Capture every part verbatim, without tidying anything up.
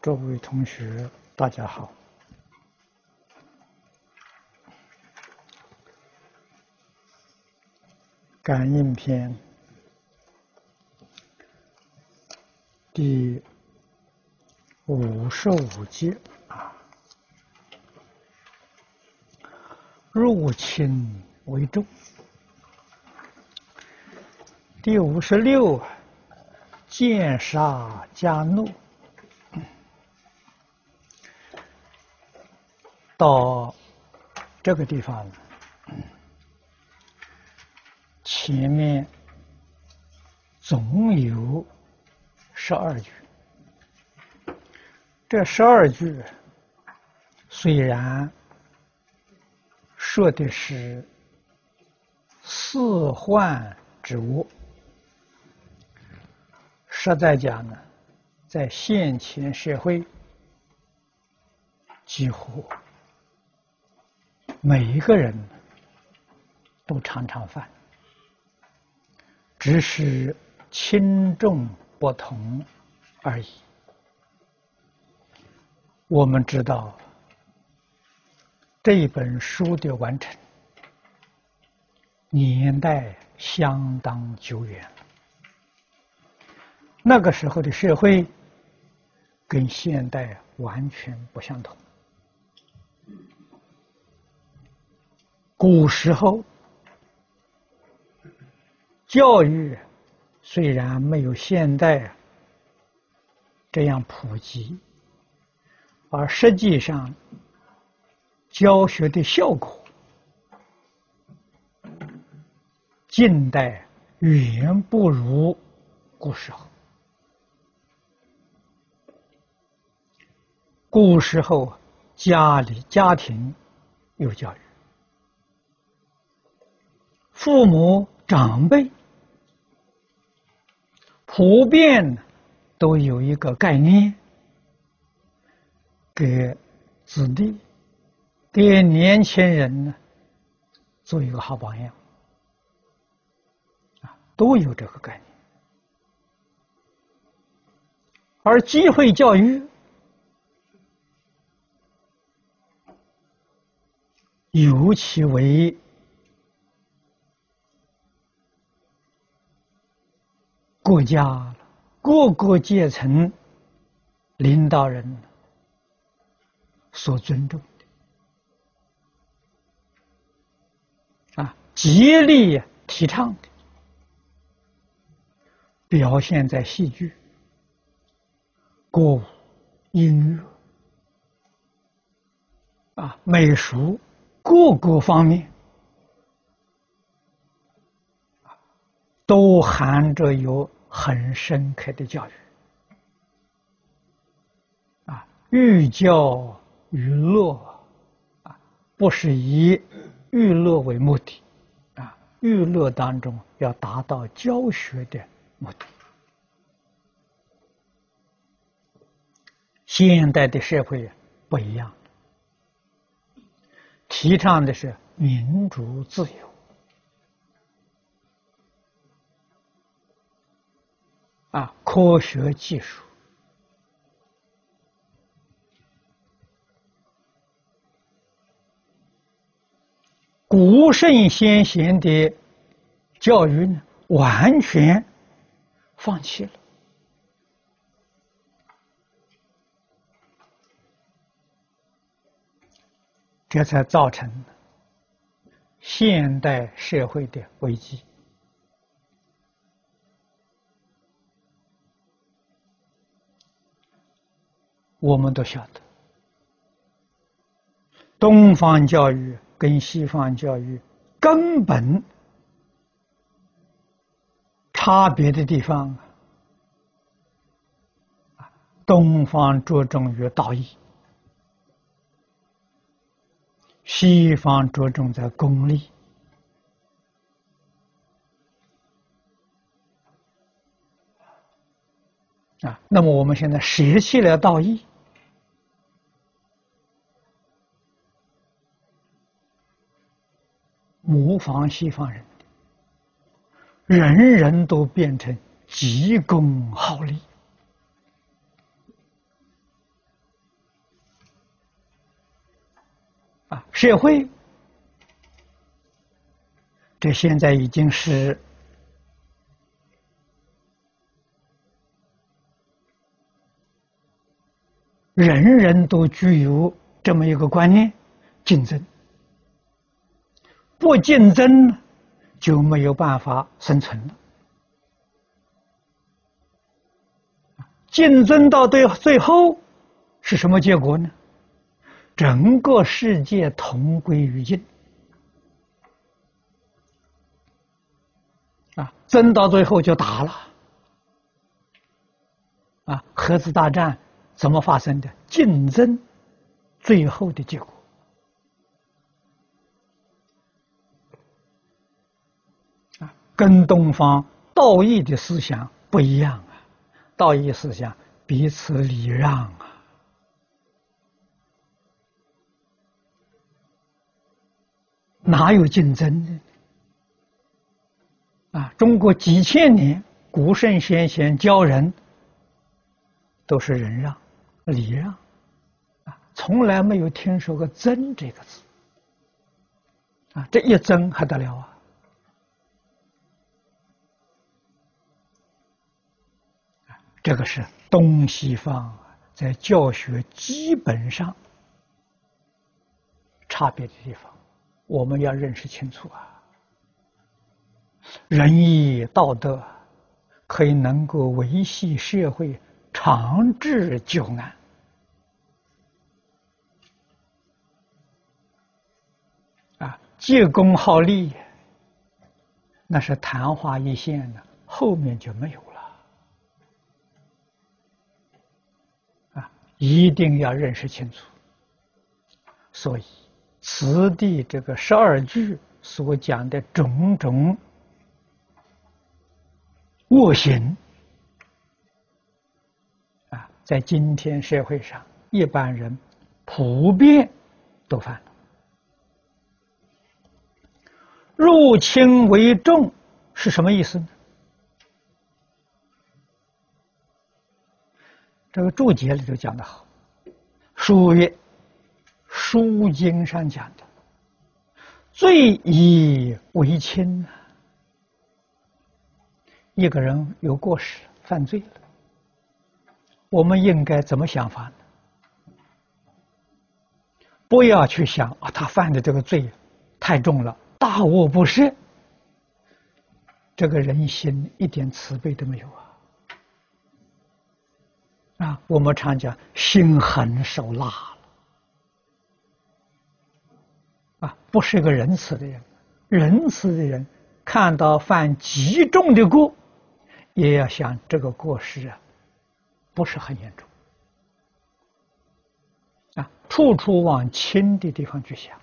诸位同学，大家好。感应篇第五十五节啊，入侵为重。第五十六，见杀加怒。到这个地方，前面总有十二句。这十二句虽然说的是四患之恶，实在讲呢，在现前社会，几乎每一个人都常常犯，只是轻重不同而已。我们知道这本书的完成年代相当久远，那个时候的社会跟现代完全不相同。古时候教育虽然没有现代这样普及，而实际上教学的效果近代远不如古时候。古时候家里家庭有教育，父母长辈普遍都有一个概念，给子弟给年轻人呢做一个好榜样啊，都有这个概念。而机会教育尤其为国家各个阶层领导人所尊重的啊，极力提倡的，表现在戏剧、歌舞、音乐啊、美术各个方面，都含着有很深刻的教育啊，寓教于乐啊，不是以娱乐为目的啊，娱乐当中要达到教学的目的。现代的社会不一样，提倡的是民主自由啊，科学技术，古圣先贤的教育呢，完全放弃了。这才造成现代社会的危机。我们都晓得，东方教育跟西方教育根本差别的地方，东方着重于道义，西方着重在功利啊。那么我们现在舍弃了道义，模仿西方人，人人都变成急功好利啊，社会这现在已经是人人都具有这么一个观念：竞争。不竞争就没有办法生存了。竞争到最最后是什么结果呢？整个世界同归于尽。啊，争到最后就打了。啊，核子大战怎么发生的？竞争最后的结果。啊，跟东方道义的思想不一样啊，道义思想彼此礼让啊。哪有竞争呢？啊，中国几千年古圣先贤教人都是忍让、礼让，啊，从来没有听说过争这个字。啊，这一争还得了啊！这个是东西方在教学基本上差别的地方，我们要认识清楚啊。仁义道德可以能够维系社会长治久安，啊，借功好利那是昙花一现的，后面就没有了。啊，一定要认识清楚。所以此地这个十二句所讲的种种恶行啊，在今天社会上，一般人普遍都犯了。入轻为重是什么意思呢？这个注解里头讲得好，书曰，书经上讲的，罪以为轻。一个人有过失，犯罪了，我们应该怎么想法呢？不要去想啊，他犯的这个罪太重了，大恶不赦，这个人心一点慈悲都没有啊！啊，我们常讲心狠手辣了，啊，不是个仁慈的人。仁慈的人看到犯极重的过，也要想这个过失啊，不是很严重，啊，处处往轻的地方去想。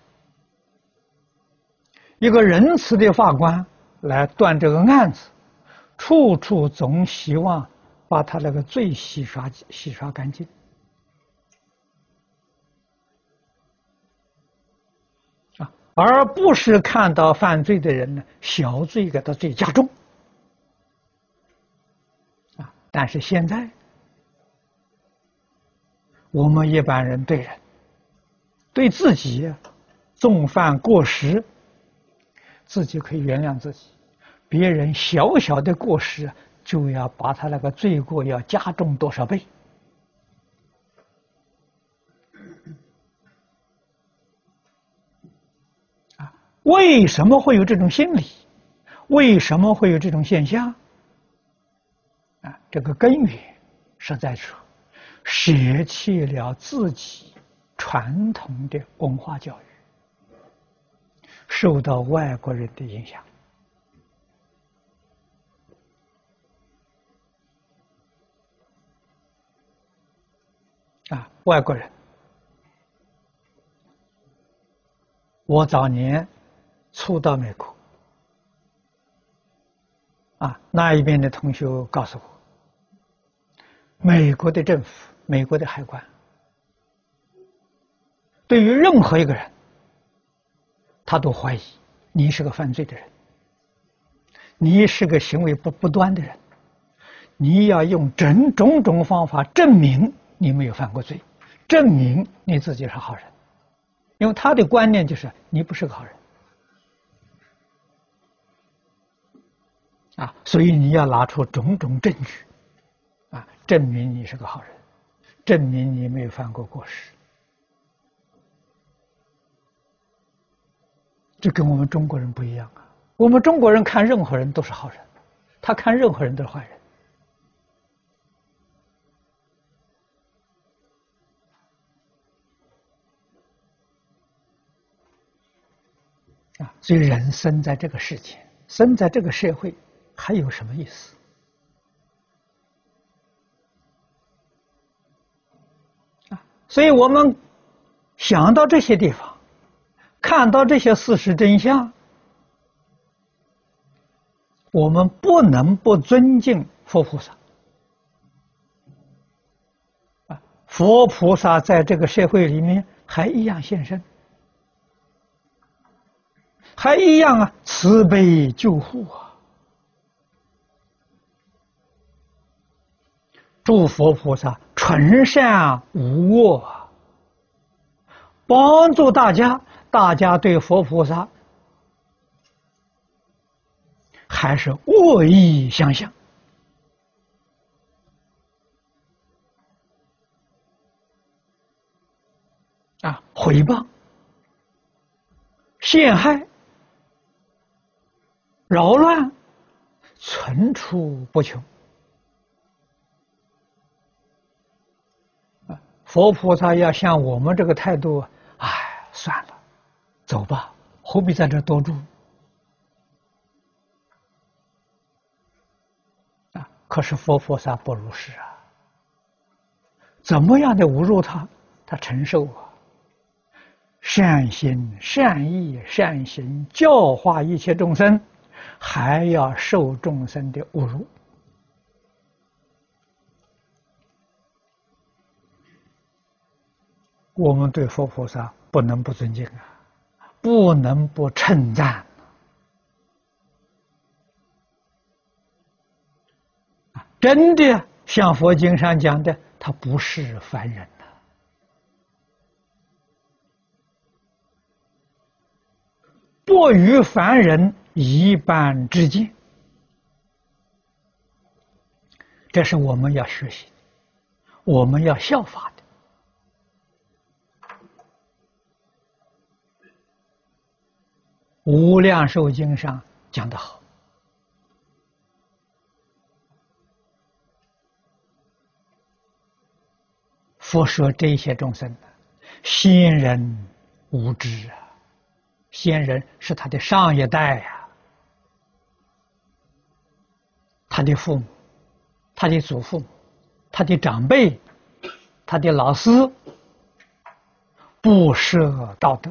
一个仁慈的法官来断这个案子，处处总希望把他那个罪洗刷洗刷干净，啊，而不是看到犯罪的人呢，小罪给他罪加重。啊，但是现在我们一般人对人对自己纵犯过失，自己可以原谅自己，别人小小的过失就要把他那个罪过要加重多少倍。啊，为什么会有这种心理？为什么会有这种现象？啊，这个根源是在说舍弃了自己传统的文化教育，受到外国人的影响。啊，外国人，我早年初到美国，啊，那一边的同学告诉我，美国的政府、美国的海关，对于任何一个人，他都怀疑你是个犯罪的人，你是个行为不不端的人，你要用整种种方法证明你没有犯过罪，证明你自己是好人。 因为他的观念就是你不是个好人啊，所以你要拿出种种证据啊，证明你是个好人，证明你没有犯过过失。这跟我们中国人不一样啊！我们中国人看任何人都是好人，他看任何人都是坏人。啊，所以人生在这个世界，生在这个社会，还有什么意思？啊，所以我们想到这些地方，看到这些事实真相，我们不能不尊敬佛菩萨。啊，佛菩萨在这个社会里面还一样现身。还一样啊，慈悲救护啊！诸佛菩萨纯善无恶啊，帮助大家，大家对佛菩萨还是恶意相向啊，诽谤、陷害、扰乱，层出不穷。佛菩萨要像我们这个态度，哎，算了，走吧，何必在这多住？啊，可是佛菩萨不如是啊，怎么样的侮辱他，他承受啊。善心、善意、善行教化一切众生，还要受众生的侮辱。我们对佛菩萨不能不尊敬啊，不能不称赞啊！真的像佛经上讲的，他不是凡人呐，不与凡人一般之见，这是我们要学习的，我们要效法的。无量寿经上讲得好，佛说这些众生先人无知啊，先人是他的上一代呀、啊，他的父母、他的祖父母、他的长辈、他的老师，不设道德。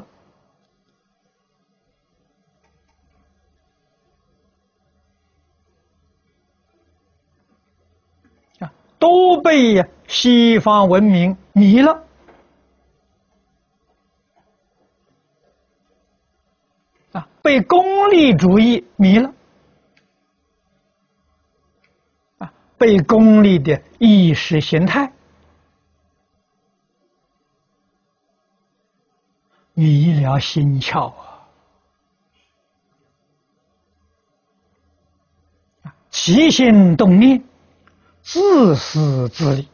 都被西方文明迷了啊，被功利主义迷了啊，被功利的意识形态迷了心窍啊，起心动念自私自利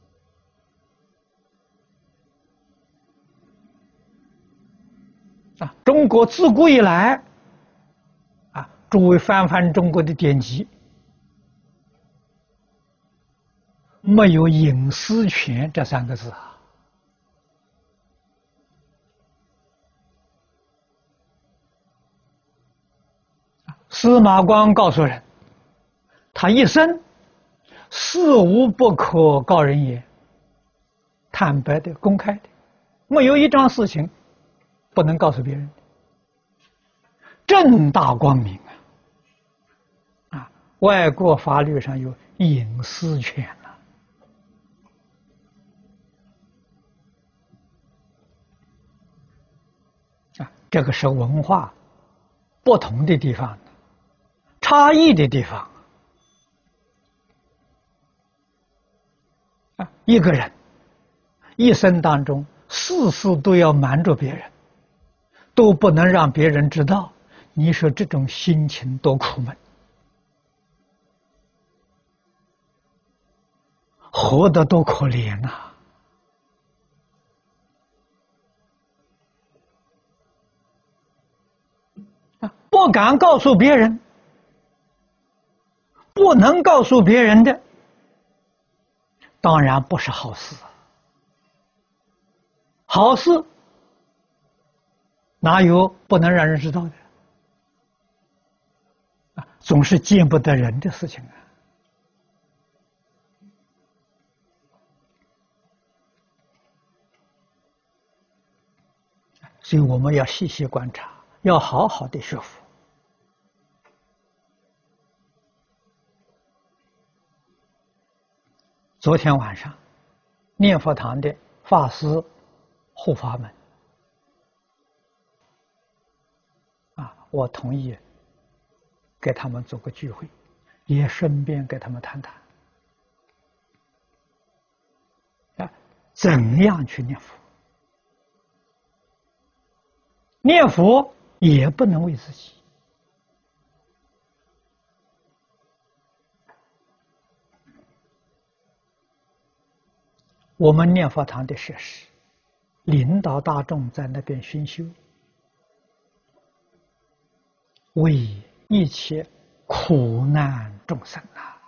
啊！中国自古以来啊，诸位翻翻中国的典籍，没有隐私权这三个字啊。司马光告诉人，他一生事无不可告人言，坦白的、公开的，没有一桩事情不能告诉别人，正大光明啊！啊，外国法律上有隐私权啊，啊，这个是文化不同的地方，差异的地方。啊，一个人一生当中，事事都要瞒着别人， 都不能让别人知道，你说这种心情多苦闷，活得多可怜呐！啊，不敢告诉别人，不能告诉别人的，当然不是好事。好事哪有不能让人知道的？啊，总是见不得人的事情啊。所以我们要细细观察，要好好的学佛。昨天晚上，念佛堂的法师护法们啊，我同意给他们做个聚会，也顺便给他们谈谈啊，怎样去念佛。念佛也不能为自己，我们念佛堂的设施，领导大众在那边熏修，为一切苦难众生啊！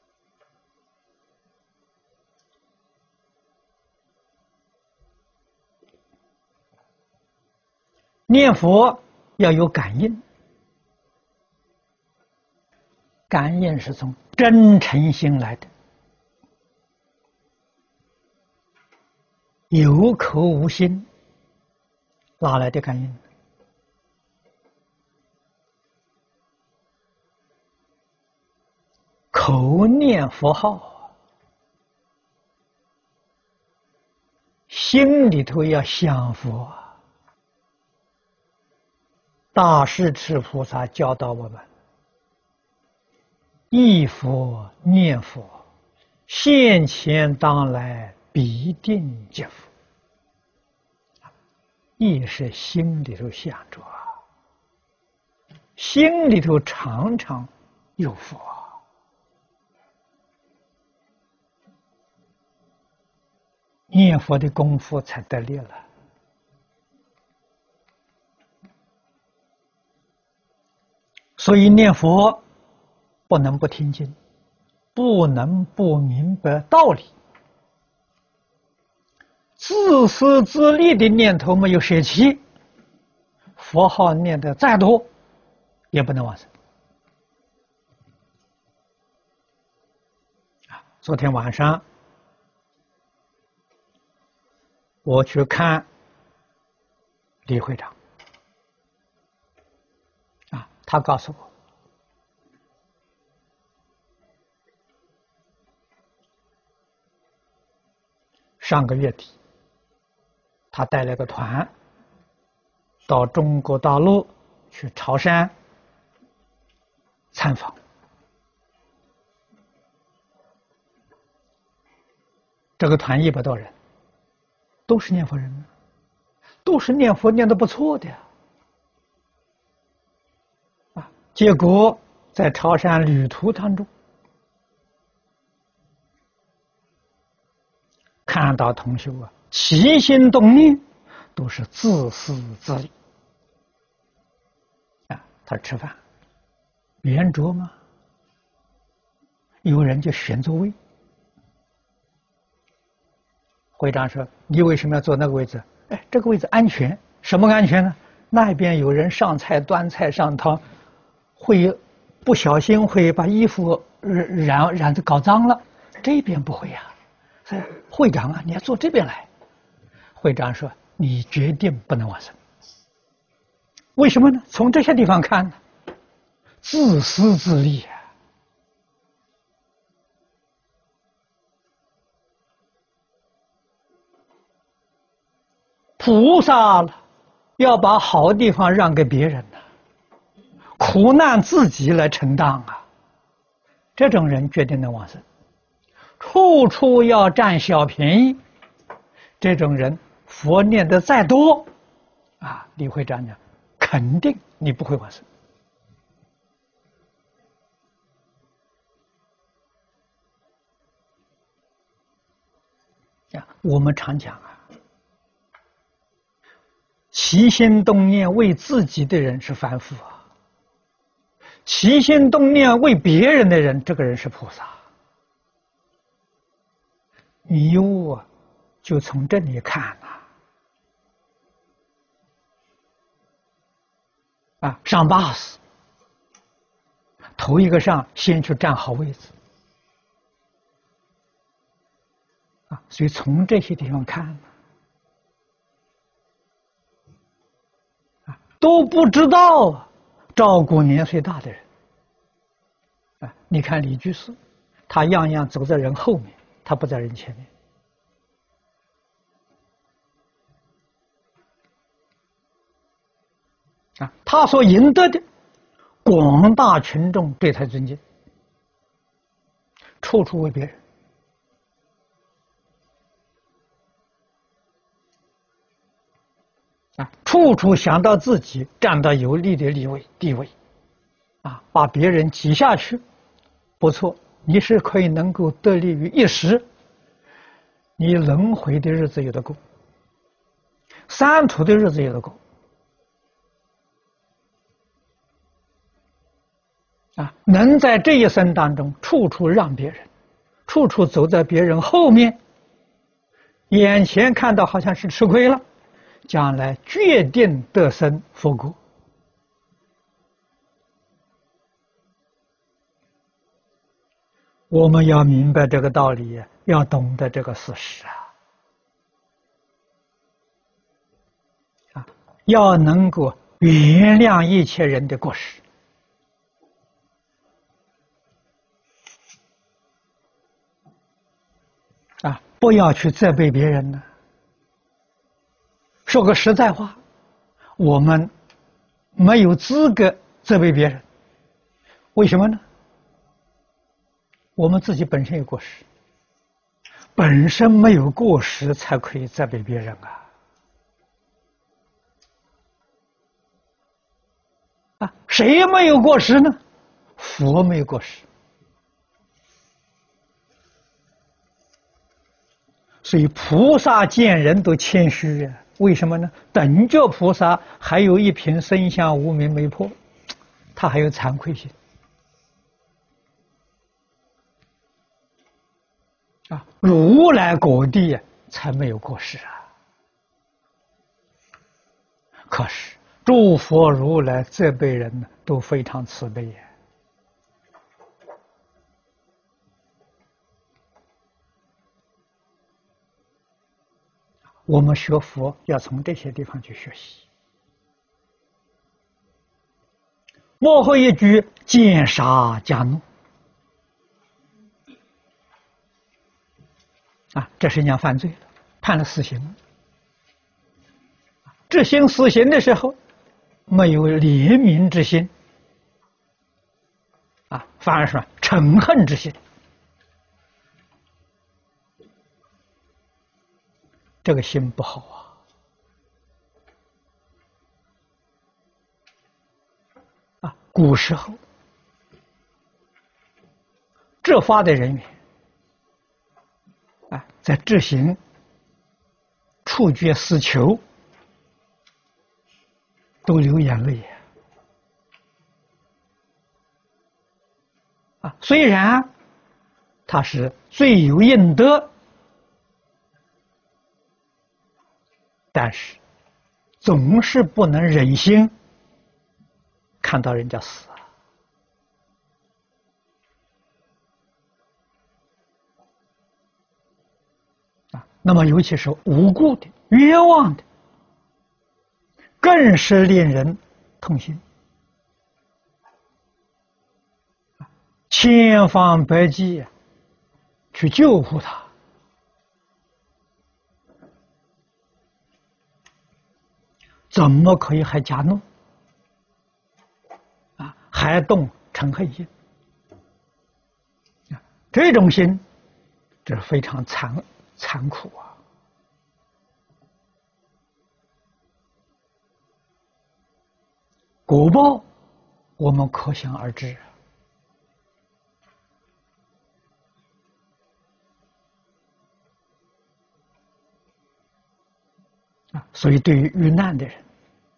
念佛要有感应，感应是从真诚心来的，有口无心，哪来的感应？口念佛号，心里头要想佛。大势至菩萨教导我们：忆佛念佛，现前当来必定见佛。忆是心里头想着，心里头常常有佛。念佛的功夫才得力了。所以念佛不能不听经，不能不明白道理。自私自利的念头没有舍弃，佛号念得再多，也不能往生。啊，昨天晚上我去看李会长。他告诉我，上个月底，他带了个团到中国大陆去潮汕参访。这个团一百多人，都是念佛人，都是念佛念得不错的。结果在潮汕旅途当中，看到同修啊，起心动念都是自私自利啊。他吃饭圆桌吗？有人就选座位。会长说：“你为什么要坐那个位置？”哎，这个位置安全。什么安全呢？那边有人上菜端菜上汤。会不小心会把衣服染染的搞脏了，这边不会呀、啊。所以会长啊，你要坐这边来。会长说：“你决定不能往生。”为什么呢？从这些地方看呢，自私自利啊！菩萨了，要把好地方让给别人呢。苦难自己来承担啊！这种人决定能往生，处处要占小便宜。这种人，佛念的再多， 啊，李会长讲，肯定你不会往生。啊，我们常讲啊，起心动念为自己的人是凡夫啊，起心动念为别人的人，这个人是菩萨。你又啊，就从这里看啊，啊，上巴士，头一个上，先去占好位置。啊，所以从这些地方看，啊，都不知道照顾年岁大的人。啊，你看李居士，他样样走在人后面，他不在人前面。啊，他所赢得的广大群众对他尊敬，处处为别人。啊，处处想到自己站到有利的地位地位，啊，把别人挤下去，不错，你是可以能够得利于一时，你轮回的日子有得过，三途的日子有得过。啊，能在这一生当中处处让别人，处处走在别人后面，眼前看到好像是吃亏了，将来决定得生佛国。我们要明白这个道理，要懂得这个事实啊！啊，要能够原谅一切人的过失。啊，不要去责备别人呢。说个实在话，我们没有资格责备别人，为什么呢？我们自己本身有过失，本身没有过失才可以责备别人啊！啊，谁没有过失呢？佛没有过失。所以菩萨见人都谦虚啊，为什么呢？等觉菩萨还有一品生相无明没破，他还有惭愧心啊。如来果地才没有过失啊。可是诸佛如来责备人呢，都非常慈悲呀。我们学佛要从这些地方去学习。幕后一句见杀加怒啊，这是人家犯罪了，判了死刑。执行死刑的时候，没有怜悯之心啊，反而是嗔恨之心。这个心不好啊！啊，古时候执法的人员啊，在执行处决死囚，都流眼泪啊！虽然他是罪有应得，但是总是不能忍心看到人家死啊！那么尤其是无辜的、冤枉的，更是令人痛心，千方百计去救护他。怎么可以还加怒啊？还动嗔恨心啊？这种心，这是非常残残酷啊！ 果报我们可想而知啊。所以，对于遇难的人，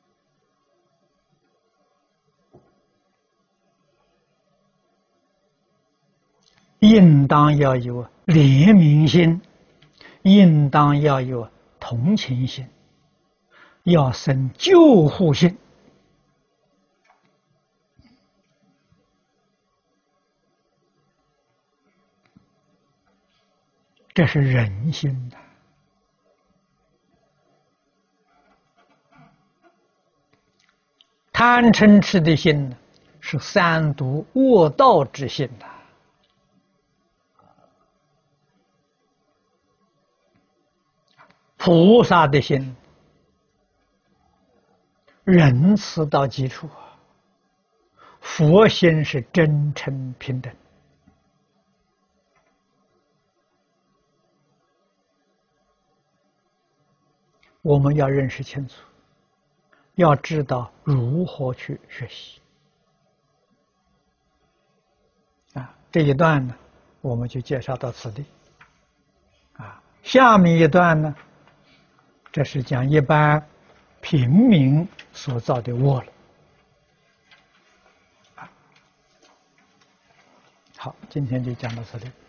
应当要有怜悯心，应当要有同情心，要生救护心。这是人心的。贪嗔痴的心呢，是三毒恶道之心的。菩萨的心，仁慈到基础，佛心是真诚平等。我们要认识清楚，要知道如何去学习。啊，这一段呢，我们就介绍到此地。啊，下面一段呢，这是讲一般平民所造的恶了。好，今天就讲到这里。